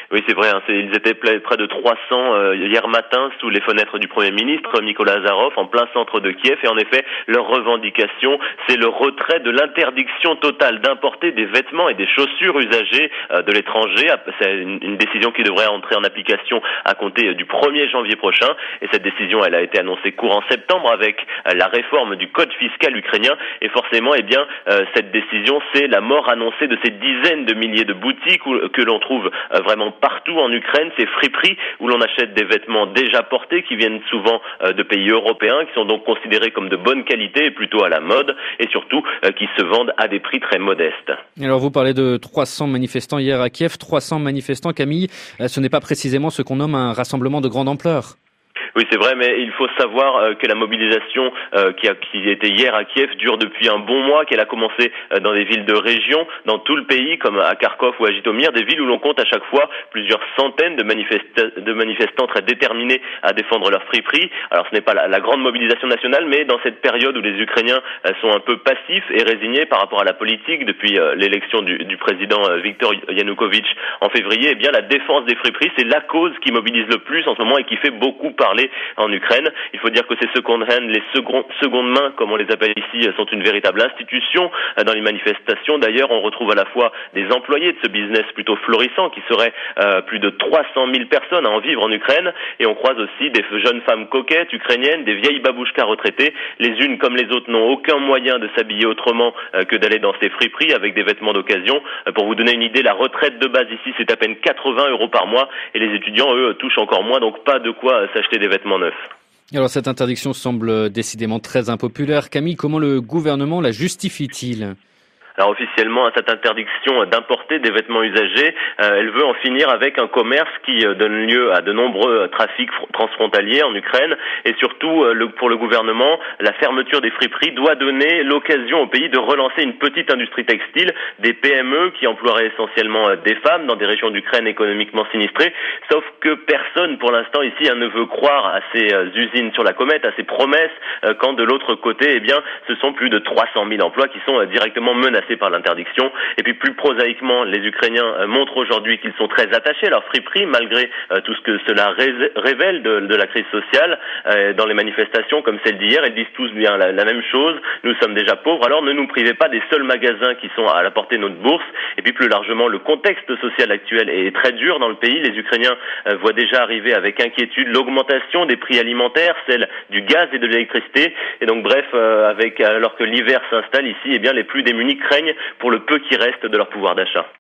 Oui, c'est vrai, ils étaient près de 300 hier matin sous les fenêtres du Premier ministre, Mykola Azarov, en plein centre de Kiev. Et en effet, leur revendication, c'est le retrait de l'interdiction totale d'importer des vêtements et des chaussures usagées de l'étranger. C'est une décision qui devrait entrer en application à compter du 1er janvier prochain. Et cette décision, elle a été annoncée courant septembre avec la réforme du code fiscal ukrainien. Et forcément, cette décision, c'est la mort annoncée de ces dizaines de milliers de boutiques que l'on trouve vraiment partout en Ukraine, ces friperies où l'on achète des vêtements déjà portés qui viennent souvent de pays européens, qui sont donc considérés comme de bonne qualité et plutôt à la mode, et surtout qui se vendent à des prix très modestes. Alors vous parlez de 300 manifestants hier à Kiev, 300 manifestants, Camille, ce n'est pas précisément ce qu'on nomme un rassemblement de grande ampleur. Oui, c'est vrai, mais il faut savoir que la mobilisation qui était hier à Kiev dure depuis un bon mois, qu'elle a commencé dans des villes de région, dans tout le pays, comme à Kharkov ou à Jitomir, des villes où l'on compte à chaque fois plusieurs centaines de manifestants très déterminés à défendre leur friperie. Alors ce n'est pas la grande mobilisation nationale, mais dans cette période où les Ukrainiens sont un peu passifs et résignés par rapport à la politique depuis l'élection du président Viktor Yanukovych en février, la défense des friperies, c'est la cause qui mobilise le plus en ce moment et qui fait beaucoup parler en Ukraine. Il faut dire que ces second hand, les secondes mains, comme on les appelle ici, sont une véritable institution dans les manifestations. D'ailleurs, on retrouve à la fois des employés de ce business plutôt florissant qui serait plus de 300 000 personnes à en vivre en Ukraine, et on croise aussi des jeunes femmes coquettes ukrainiennes, des vieilles babouchkas retraitées. Les unes comme les autres n'ont aucun moyen de s'habiller autrement que d'aller dans ces friperies avec des vêtements d'occasion. Pour vous donner une idée, la retraite de base ici, c'est à peine 80 € par mois, et les étudiants, eux, touchent encore moins, donc pas de quoi s'acheter des vêtements neufs. Alors cette interdiction semble décidément très impopulaire. Camille, comment le gouvernement la justifie-t-il ? Alors officiellement, cette interdiction d'importer des vêtements usagés, elle veut en finir avec un commerce qui donne lieu à de nombreux trafics transfrontaliers en Ukraine, et surtout pour le gouvernement, la fermeture des friperies doit donner l'occasion au pays de relancer une petite industrie textile, des PME qui emploieraient essentiellement des femmes dans des régions d'Ukraine économiquement sinistrées, sauf que personne pour l'instant ici ne veut croire à ces usines sur la comète, à ces promesses, quand de l'autre côté, ce sont plus de 300 000 emplois qui sont directement menacés par l'interdiction. Et puis plus prosaïquement, les Ukrainiens montrent aujourd'hui qu'ils sont très attachés à leur friperie, malgré tout ce que cela révèle de la crise sociale. Dans les manifestations comme celle d'hier, ils disent tous bien la même chose: nous sommes déjà pauvres, alors ne nous privez pas des seuls magasins qui sont à la portée de notre bourse. Et puis plus largement, le contexte social actuel est très dur dans le pays. Les Ukrainiens voient déjà arriver avec inquiétude l'augmentation des prix alimentaires, celle du gaz et de l'électricité. Et donc bref, alors que l'hiver s'installe ici, les plus démunis craignent pour le peu qui reste de leur pouvoir d'achat.